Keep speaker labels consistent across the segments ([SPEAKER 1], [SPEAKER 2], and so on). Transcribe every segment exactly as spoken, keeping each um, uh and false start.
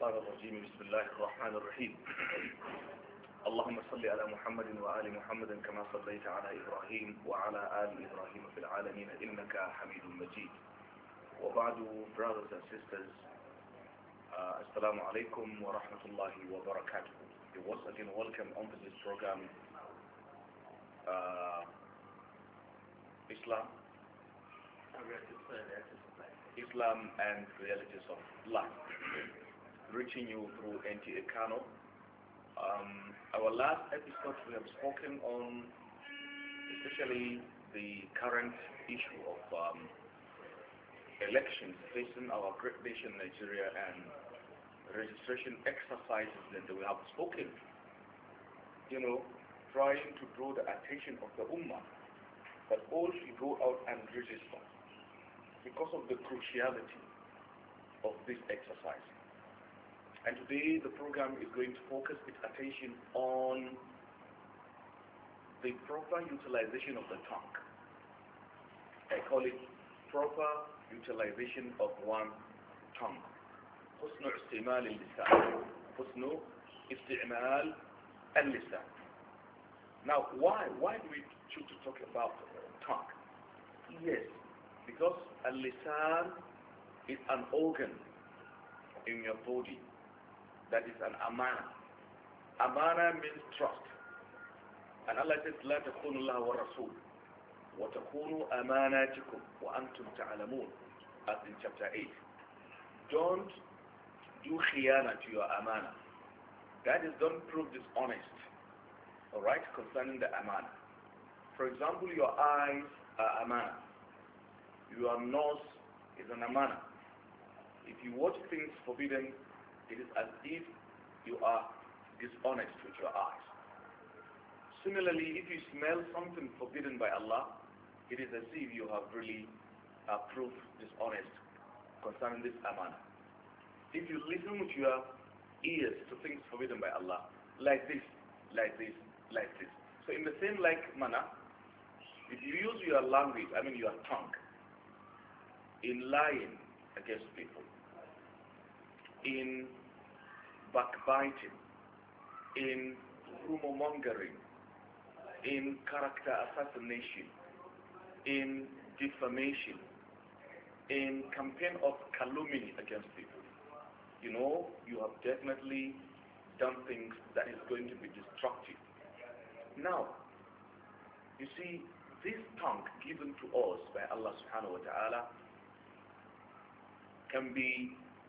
[SPEAKER 1] الشيطان الرجيم بسم الله الرحمن الرحيم اللهم صل على محمد وآل محمد كما صليت على إبراهيم وعلى آل إبراهيم في العالمين إنك حميد مجيد وبعد brothers and sisters uh, Assalamu alaikum wa rahmatullahi wa barakatuh. You once again welcome onto this program uh, Islam Islam and Realities of Life, reaching you through N T A Kano. Um, our last episode we have spoken on especially the current issue of um, elections facing our great nation Nigeria and registration exercises that we have spoken, you know, trying to draw the attention of the Ummah that all should go out and register because of the cruciality of this exercise. And today the program is going to focus its attention on the proper utilization of the tongue. I call it proper utilization of one tongue. حسن استعمال اللسان. حسن استعمال اللسان. Now, why? Why do we choose to talk about tongue? Yes, because al-lisan is an organ in your body that is an amana. Amana means trust. And Allah says, لا تخونوا الله والرسول وتخونوا أماناتكم وأنتم تعلمون, as in chapter eight. Don't do khiyana to your amana. That is, don't prove dishonest, alright, concerning the amana. For example, your eyes are amana. Your nose is an amana. If you watch things forbidden, it is as if you are dishonest with your eyes. Similarly, if you smell something forbidden by Allah, it is as if you have really uh, proved dishonest concerning this amana. If you listen with your ears to things forbidden by Allah, like this, like this, like this. So in the same like manner, if you use your language, I mean your tongue, in lying against people, in backbiting, in rumor-mongering, in character assassination, in defamation, in campaign of calumny against people, you know, you have definitely done things that is going to be destructive. Now, you see, this tongue given to us by Allah subhanahu wa ta'ala can be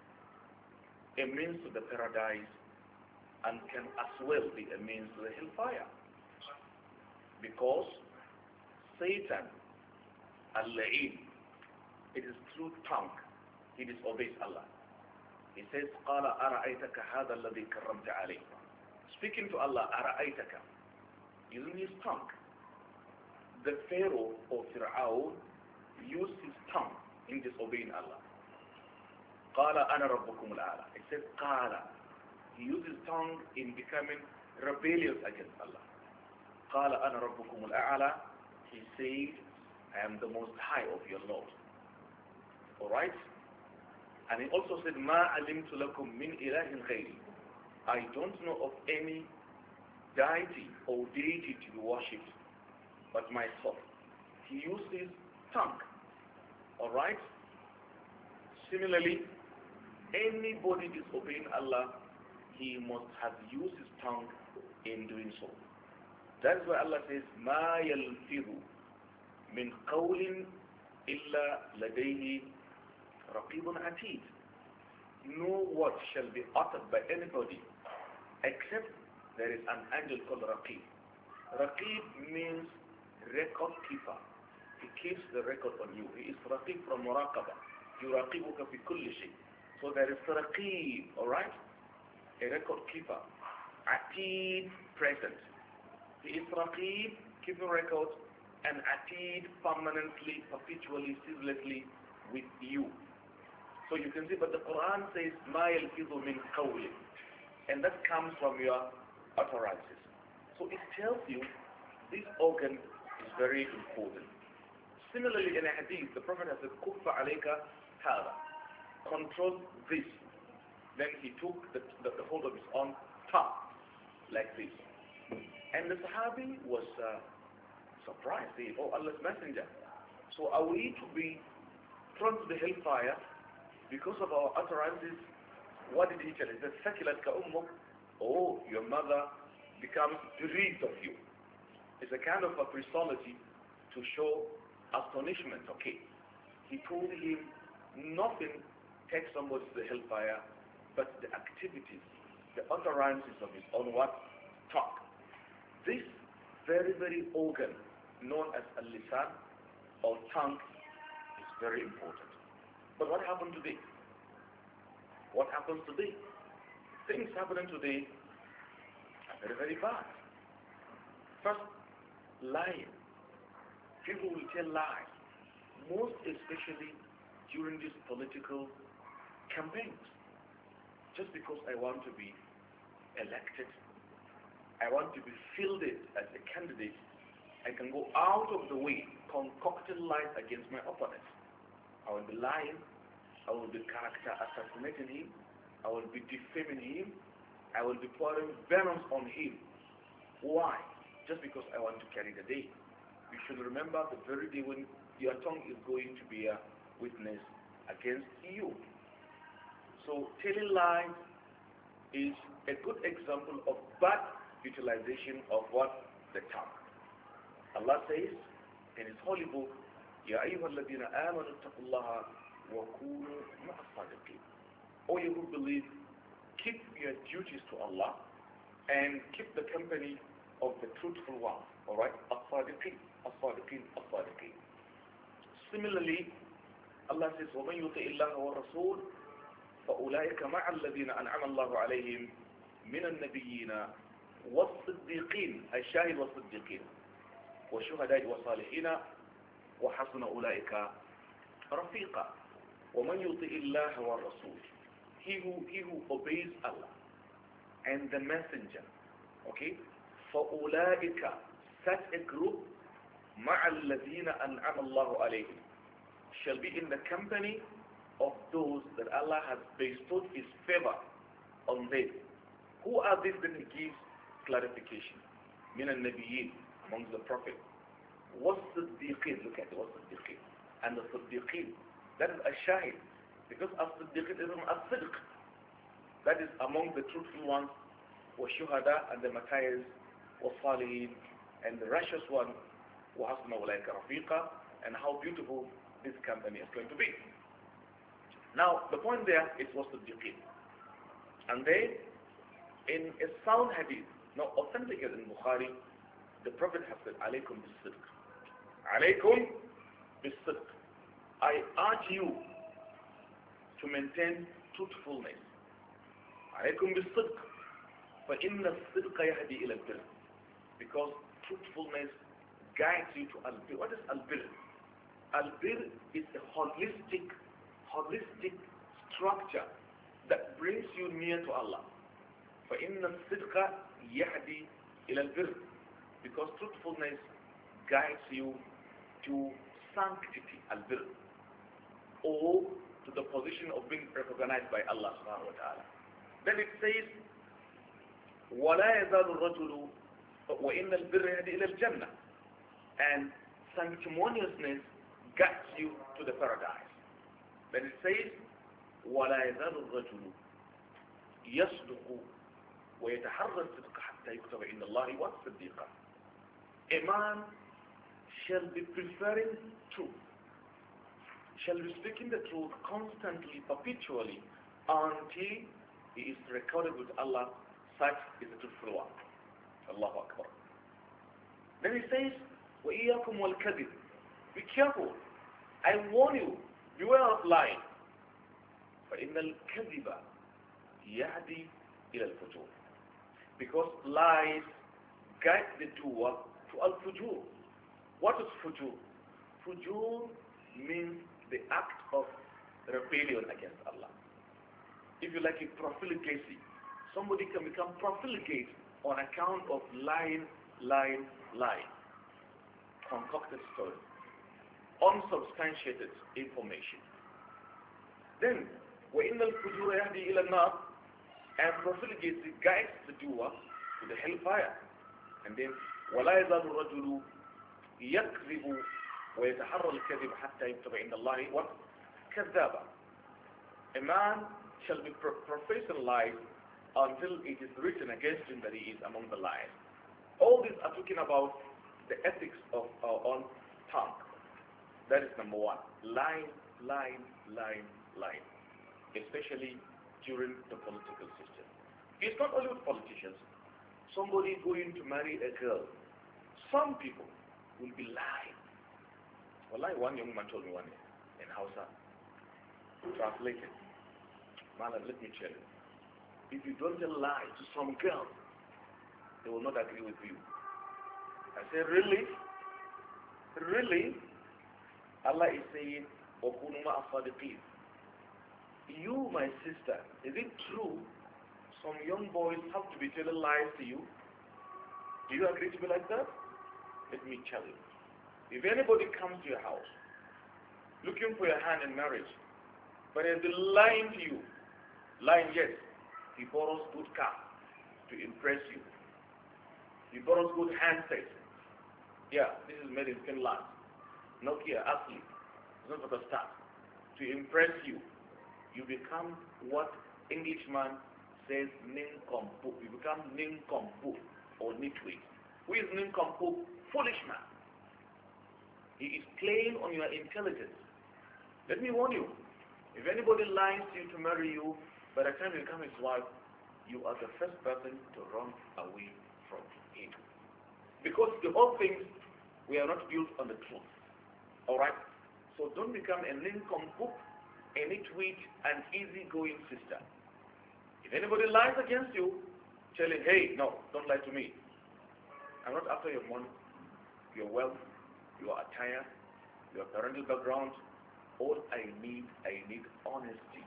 [SPEAKER 1] a means to the paradise and can as well be a means to the hellfire. Because Satan, al-la'in, it is through tongue he disobeys Allah. He says, قَالَ أَرَأَيْتَكَ هَذَا الَّذِي كَرَّمْتَ عَلَيْهِ. Speaking to Allah, أَرَأَيْتَكَ, using his tongue. The Pharaoh or Fir'aun used his tongue in disobeying Allah. قَالَ أَنَا رَبُّكُمُ الْأَعْلَى. It says قَالَ. He used his tongue in becoming rebellious against Allah. قَالَ أَنَا رَبُّكُمُ الْأَعْلَى. He said, I am the most high of your Lord. Alright? And he also said, مَا عَلِمْتُ لَكُمْ مِنْ إِلَهٍ غَيْرِي. I don't know of any deity or deity to be worshipped but myself. He used his tongue. Alright? Similarly, anybody disobeying Allah, he must have used his tongue in doing so. That's why Allah says, مَا يَلْفِظُ مِنْ قَوْلٍ إِلَّا لَدَيْهِ رَقِيبٌ عَتِيدٌ. No word shall be uttered by anybody except there is an angel called Raqib. Raqib means record keeper. He keeps the record on you. He is Raqib from Muraqaba. يُرَقِبُكَ فِي كُلِّ شيء. So there is Raqib, alright? A record keeper. Atid, present. He is Raqib, keeping records, and Atid, permanently, perpetually, ceaselessly with you. So you can see, but the Quran says, مَا يَلْفِظُ مِنْ قَوْلٍ, and that comes from your utterances. So it tells you this organ is very important. Similarly, in a hadith, the Prophet has said, كُفَّ عَلَيْكَ هَذَا. Control this. Then he took the, the, the hold of his own tongue, like this. And the Sahabi was uh, surprised. He, oh, Allah's messenger. So are we to be thrown to the hellfire because of our utterances? What did he tell? He said, Sakilat ka ummuk. Oh, your mother becomes bereaved of you. It's a kind of a phraseology to show astonishment. Okay. He told him nothing takes somebody to the hellfire but the activities, the utterances of his own what? Talk. This very, very organ known as a lisan or tongue is very important. But what happened today? What happens today? Things happening today are very, very bad. First, lying. People will tell lies, most especially during these political campaigns. Just because I want to be elected, I want to be fielded as a candidate, I can go out of the way concocting lies against my opponent. I will be lying, I will be character assassinating him, I will be defaming him, I will be pouring venom on him. Why? Just because I want to carry the day. You should remember the very day when your tongue is going to be a witness against you. So telling lies is a good example of bad utilization of what? The tongue. Allah says in His holy book, Ya ayyuha alladhina amanu taqullaha wa kunu ma'as sadiqin. O you who believe, keep your duties to Allah and keep the company of the truthful ones. Alright? As-sadiqin, as-sadiqin, as-sadiqin. Similarly, Allah says, وَمَنْ يُطِئِ اللَّهَ وَالرَّسُولَ فَأُولَٰئِكَ مَعَ الَّذِينَ أَنْعَمَ اللَّهُ عَلَيْهِمْ مِنَ النَّبِيِّينَ وَالصِّدِّيقِينَ الشاهد والصديقين والشهداء والصالحين وحسن أولئك رفيقا ومن يطع الله والرسول. He who, he who obeys Allah and the messenger, okay, فَأُولَٰئِكَ, such a group, مَعَ الَّذِينَ أَنْعَمَ اللَّهُ عَلَيْهِمْ, shall be in the company of those that Allah has bestowed His favor on them. Who are these? Then He gives clarification. مِنَ النَّبِيِّينَ, amongst the prophets. وَالصِّدِّيقِينَ, look at it, وَالصِّدِّيقِينَ. And the Siddiqeen, that is a shahid. Because as-Siddiqeen is as-Sidq. That is among the truthful ones. وَالشُّهَدَاء, and the martyrs. وَالصَّالِحِينَ, and the righteous one. وَحَسْنَ أُولَٰئِكَ رَفِيقًا, and how beautiful this company is going to be. Now, the point there is was-Siddiqeen. And they, in a sound hadith, now authenticated in Bukhari, the Prophet has said, alaykum bis-sidq. Alaykum bis-sidq. I urge you to maintain truthfulness. Alaykum bis-sidq. فَإِنَّ الصِّدْقَ يَهْدِي إِلَى الْبِرِّ. Because truthfulness guides you to al-bir. What is al-bir? Al-bir is a holistic, holistic structure that brings you near to Allah. فَإِنَّ الصِّدْقَ يَهْدِي إِلَى الْبِرِّ. Because truthfulness guides you to sanctity, al-bir, or to the position of being recognized by Allah subhanahu wa ta'ala. Then it says, وَلَا يَزَالُ الرَّجُلُ وَإِنَّ الْبِرَّ يَهْدِي إِلَى الْجَنَّةِ. And sanctimoniousness guides you to the paradise. Then it says, وَلَا يَزَالُ الرَّجُلُ يَصْدُقُ وَيَتَحَرَّى الصِّدْقَ حَتَّى يُكْتَبَ إِنَّ اللَّهِ وَالصِّدِّيقَ. A man shall be preferring truth, shall be speaking the truth constantly, perpetually, until he is recorded with Allah. Such is the truthful one. Allahu Akbar. Then he says, وَإِيَّاكُمْ وَالْكَذِبِ. Be careful. I warn you, beware of lying. فَإِنَّ الْكَذِبَ يَهْدِي إِلَى الْفُجُورِ. Because lies guide the doer to al-fujur. What is fujur? Fujur means the act of rebellion against Allah. If you like, a profligacy. Somebody can become profligate on account of lying, lying, lying. Concocted story. Unsubstantiated information. Then, وَإِنَّ الْفُجُورَ يَهْدِي إِلَى النَّارِ, and profligacy guides the doer to the hellfire. And then وَلَا يَزَالُ الرَّجُلُ يَكْذِبُ وَيَتَحَرَّى الْكَذِبَ حَتَّى يُكْتَبَ عِنْدَ اللَّهِ what? كَذَّابًا. A man shall be pro professing lies until it is written against him that he is among the liars. All these are talking about the ethics of our own tongue. That is number one. Lying, lying, lying, lying. Especially during the political system. It's not only with politicians. Somebody going to marry a girl. Some people will be lying. Wallahi, one young man told me one day in Hausa, translated, man, let me tell you, if you don't lie to some girl, they will not agree with you. I said, really? Really? Allah is saying, وَكُونُوا مَعَ الصَّادِقِينَ. You, my sister, is it true some young boys have to be telling lies to you? Do you agree to be like that? Let me tell you. If anybody comes to your house looking for your hand in marriage, but has been lying to you, lying, yes, he borrows good car to impress you. He borrows good handset. Yeah, this is made in Finland. Nokia, Ashley, it's not for the start. To impress you, you become what Englishman says nincompoop. You become nincompoop or nitwit. Who is nincompoop? Foolish man. He is playing on your intelligence. Let me warn you, if anybody lies to you to marry you, by the time you become his wife, you are the first person to run away from him. Because the whole things, we are not built on the truth. Alright? So don't become a nincompoop, a nitwit, an easygoing sister. If anybody lies against you, tell him, hey, no, don't lie to me. I'm not after your money, your wealth, your attire, your parental background. All I need, I need honesty,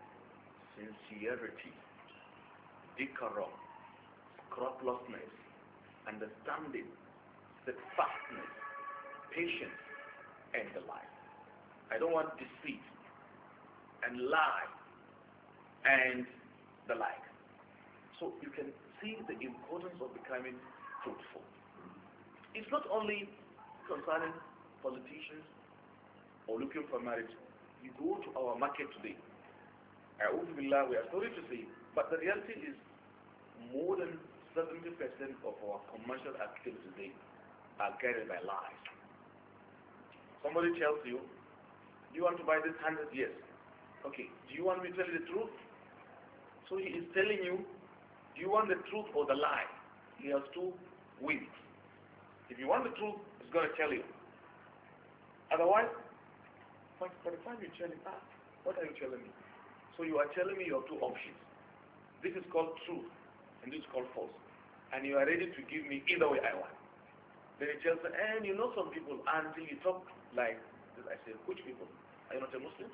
[SPEAKER 1] sincerity, decorum, scrupulousness, understanding, steadfastness, patience, and the like. I don't want deceit and lie and the like. So you can see the importance of becoming truthful. It's not only concerning politicians or looking for marriage. You go to our market today. A'udhu Billah, we are sorry to say, but the reality is more than seventy percent of our commercial activities today are carried by lies. Somebody tells you, do you want to buy this hundred? Yes. Okay, do you want me to tell you the truth? So he is telling you, do you want the truth or the lie? He has two wings. If you want the truth, he's going to tell you. Otherwise, by the time you tell him, ah, what are you telling me? So you are telling me you have two options. This is called truth, and this is called false. And you are ready to give me either way I want. Then he tells me, and you know some people, until you talk like this, I say, which people? Are you not a Muslim?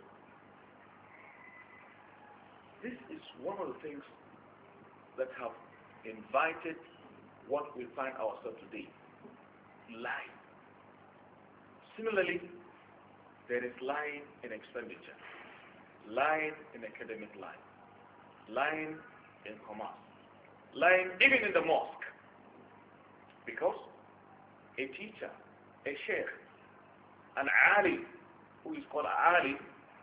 [SPEAKER 1] This is one of the things that have invited what we find ourselves today. Lying. Similarly, there is lying in expenditure, lying in academic life, lying in commerce, lying even in the mosque. Because a teacher, a sheikh, an alim, who is called alim,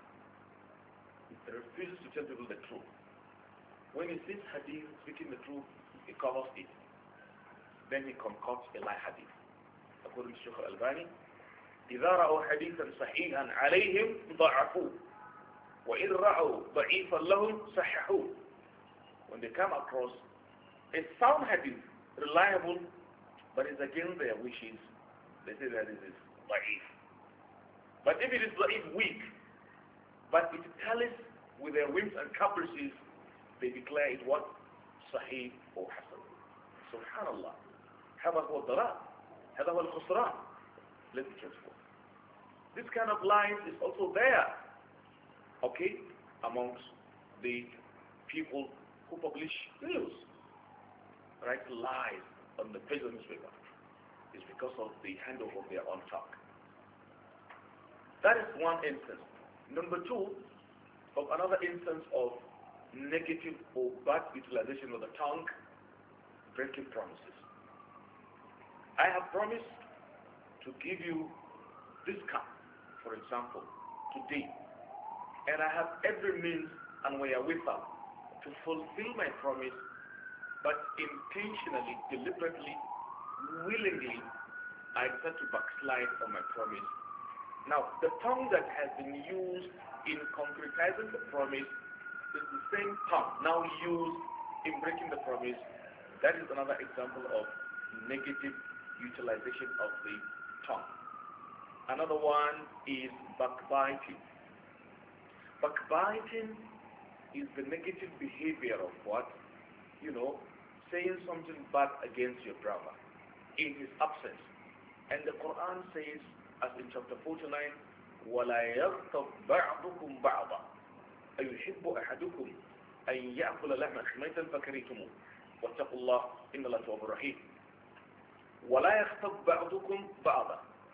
[SPEAKER 1] refuses to tell people the truth. When he sees hadith speaking the truth, he covers it. Then he concocts a lie hadith. According to Shaykh Al-Albani, إذا رأوا حديثا صحيحا عليهم ضعفوه وإذ رأوا ضعيفا لهم صححوه. When they come across a sound hadith, reliable, but it's against their wishes, they say that it is ضعيف. But if it is ضعيف, weak, but it tallies with their whims and caprices, they declare it what? Sahih or Hasan. Subhanallah. هذا هو الضلال. هذا هو الخسران. Let me transform. This kind of lies is also there, okay, amongst the people who publish news. Write lies on the paper newspaper. It's because of the handover of their own talk. That is one instance. Number two, of another instance of negative or bad utilization of the tongue, breaking promises. I have promised to give you this cup, for example, today, and I have every means and wherewithal to fulfill my promise, but intentionally, deliberately, willingly, I decide to backslide on my promise. Now, the tongue that has been used in concretizing the promise is the same tongue now used in breaking the promise. That is another example of negative utilization of the tongue. Another one is backbiting. Backbiting is the negative behavior of what? You know, saying something bad against your brother in his absence. And the Quran says, as in chapter forty-nine, وَلَا يَغْتَبْ بَعْضُكُمْ بَعْضًا أَيُحِبُّ أَحَدُكُمْ أَنْ يَأْكُلَ لَحْمَ خِمَيْتًا فَكَرِهْتُمُوهُ وَاتَّقُوا اللَّهَ إِنَّ اللَّهَ تَوَّابٌ رَحِيمٌ. وَلَا يَغْتَبْ بَعْضُكُمْ بَعْضًا.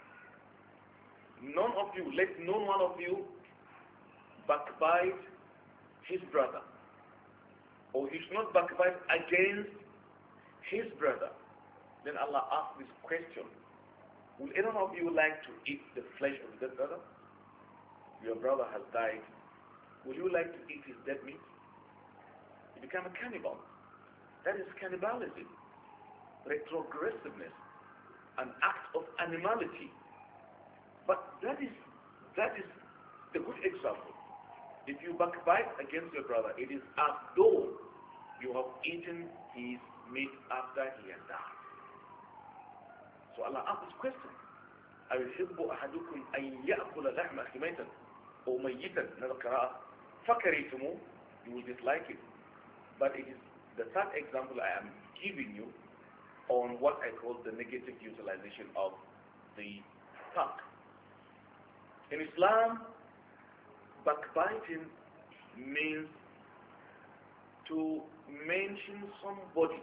[SPEAKER 1] None of you, let none one of you backbite his brother, or he should not backbite against his brother. Then Allah asked this question: will any of you like to eat the flesh of that brother? Your brother has died. Would you like to eat his dead meat? You become a cannibal. That is cannibalism, retrogressiveness, an act of animality. But that is that is the good example. If you backbite against your brother, it is as though you have eaten his meat after he has died. So Allah asked this question: أَيُحِبُّ أَحَدُكُمْ أَنْ يَأْكُلَ لَحْمَ أَخِي مَيْتًا أَوْ مَيِّتًا? Another qira'ah, فَكَرِهْتُمُوهُ. You will dislike it. But it is the third example I am giving you on what I call the negative utilization of the tongue. In Islam, backbiting means to mention somebody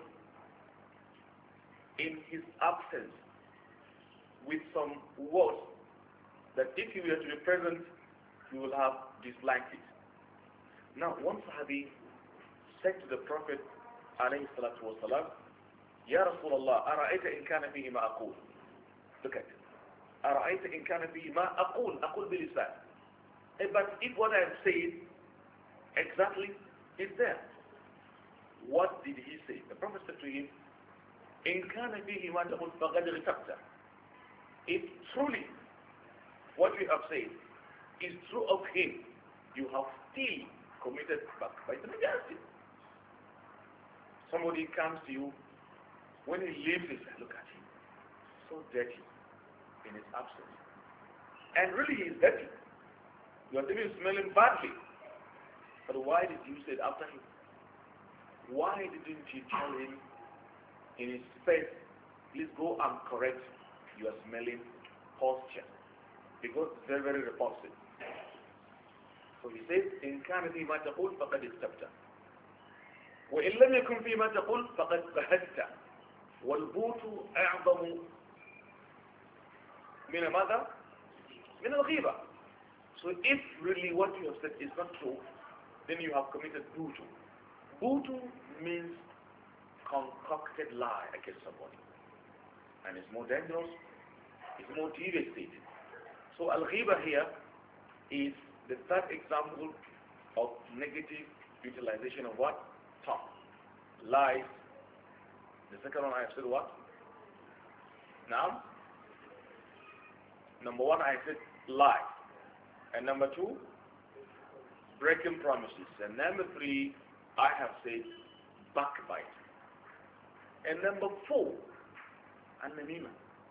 [SPEAKER 1] in his absence with some words that if you were to be present, you will have disliked it. Now, one Sahabi said to the Prophet alayhi salatu wasalam, Ya Rasulullah, أرأيت إن كان فيه ما أقول. Look at it. أرأيت إن كان فيه ما أقول. أقول بلسان. But if what I have said exactly is there, what did he say? The Prophet said to him, إن كان فيه ما تقول فقد اغتبت. If truly what you have said is true of him, you have still committed backbiting against him. Somebody comes to you, when he leaves, he says, look at him, so dirty in his absence. And really he is dirty. You are even smelling badly. But why did you say it after him? Why didn't you tell him in his face, please go and correct your smelling posture? Because it's very, very repulsive. So he says, إن كان فيما تقول فقد استبتع. وإن لم يكن فيما تقول فقد بهت. والبوت أعظم من ماذا؟ من الغيبة. So if really what you have said is not true, then you have committed butu. Butu means concocted lie against somebody. And it's more dangerous, it's more devastating. So al-ghiba here is the third example of negative utilization of what? Tongue. Lies. The second one I have said what? Now, number one I said lie. And number two, breaking promises. And number three, I have said backbite. And number four, an-namima.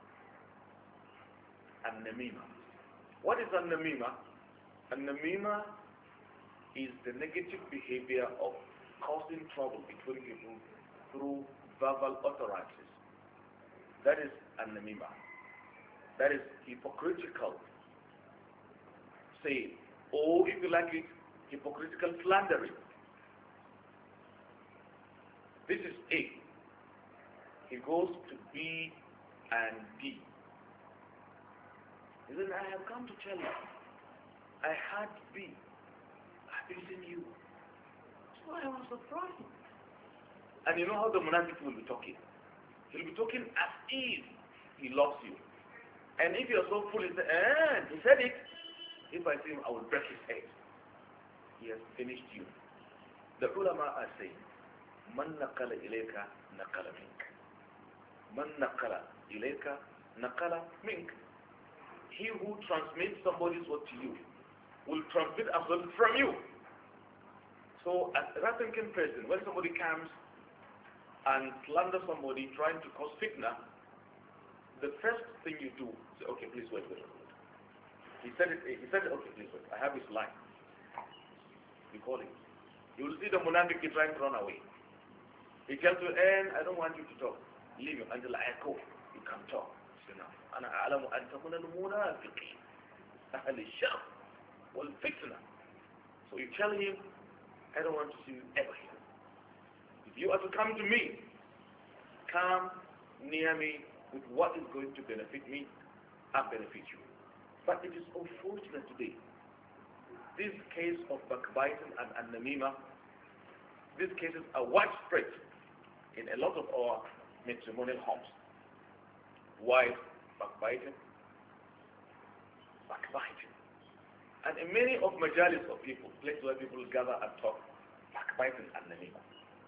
[SPEAKER 1] An-namima. What is an-namima? An-namima is the negative behavior of causing trouble between people through verbal utterances. That is an-namima. That is hypocritical saying, or if you like it, hypocritical slandering. This is A. He goes to B and D. He said, I have come to tell you, I had B. facing you. So I was surprised. And you know how the munafiq will be talking? He'll be talking as if he loves you. And if you're so foolish, eh, he said it. If I see him, I will break his head. He has finished you. The ulama are saying, Man naqala ilayka naqala mink. Man naqala ilayka naqala mink. He who transmits somebody's word to you will transmit as well from you. So as a Rathinkin president, when somebody comes and slanders somebody trying to cause fitna, the first thing you do, say, okay, please wait, wait, wait. He said it, he said, okay, please wait. I have his line. You call him. You will see the munafiq trying to run away. He tells you, and I don't want you to talk. Leave him until I go. You can talk. So now, أنا أعلم أن تكون المنافقين أهل الشر والفتنة. So you tell him, I don't want to see you ever here. If you are to come to me, come near me with what is going to benefit me and benefit you. But it is unfortunate today. This case of backbiting and, and namima, these cases are widespread in a lot of our matrimonial homes. Wife backbiting, backbiting. And in many of majalis of people, places where people gather and talk, backbiting and namima.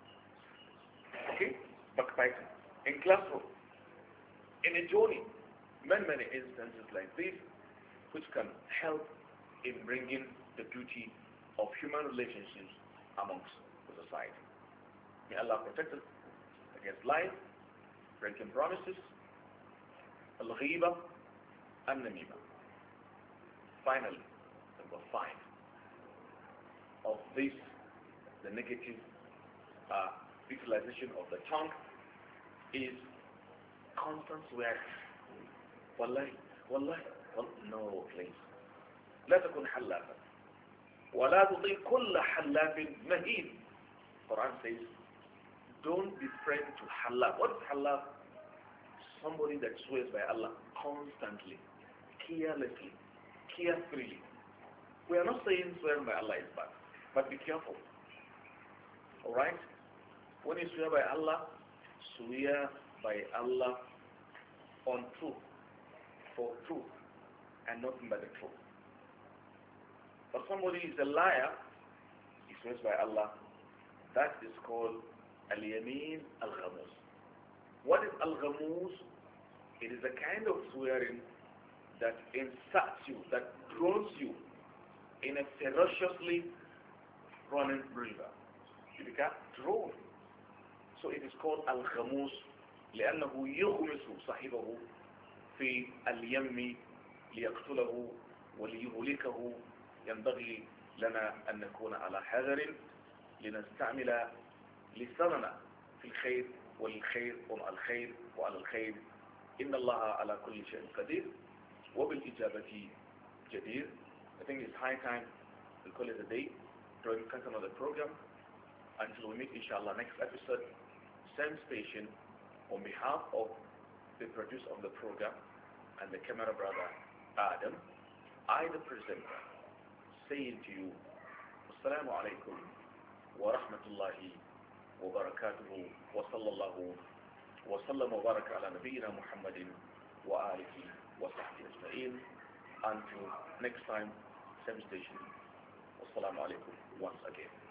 [SPEAKER 1] Okay? Backbiting. In classroom, in a journey, many, many instances like this, which can help in bringing the beauty of human relationships amongst the society. May Allah protect us against lies, breaking promises, al-ghiba, and namima. Finally, number five of this, the negative uh, utilization of the tongue is constant swearing. Wallahi, wallahi, wallahi. No, please. لا تكن حلافا ولا تطيع كل حلاف مهين. Quran says, don't be friend to halaf. What is halaf? Somebody that swears by Allah constantly, carelessly, carefully. We are not saying swearing by Allah is bad, but be careful. Alright? When you swear by Allah, swear by Allah on truth, for truth, and nothing but the truth. But somebody is a liar, he swears by Allah, that is called al-yamin al-ghamus. What is al-ghamus? It is a kind of swearing that inserts you, that drones you in a ferociously running river. You become drawn. So it is called al-ghamus لأنه يغمس صاحبه في اليم ليقتله وليهلكه. ينبغي لنا أن نكون على حذر لنستعمل لساننا في الخير والخير ومع الخير وعلى الخير. إن الله على كل شيء قدير وبالإجابة جدير. I think it's high time we call it a day to continue the program until we meet inshallah next episode, same station. On behalf of the producer of the program and the camera brother Adam, I the presenter, saying to you, Assalamu alaikum wa rahmatullahi wa barakatuhu wa sallallahu wa sallam wa baraka ala nabiyyina Muhammadin wa alihi wa sahbihi ajma'in. Until next time, same station. Assalamu alaikum once again.